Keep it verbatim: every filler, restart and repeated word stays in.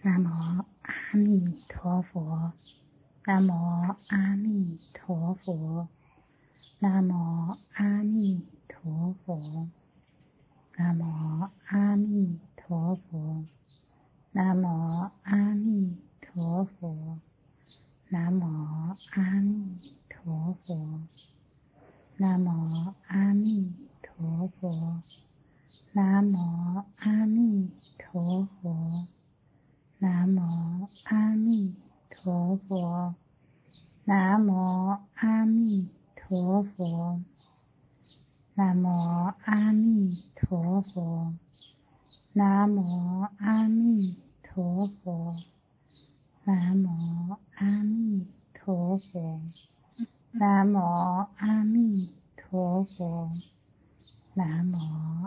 南无阿弥陀佛，南无阿弥陀佛，南无阿弥陀佛，南无阿弥陀佛，南无阿弥陀佛，南无阿弥陀佛，南无阿弥陀佛，南无阿弥陀佛，南无阿弥陀佛，南无阿弥陀佛，南无阿弥陀佛，南无阿弥陀佛，南无阿弥陀佛，南无阿弥陀佛，南无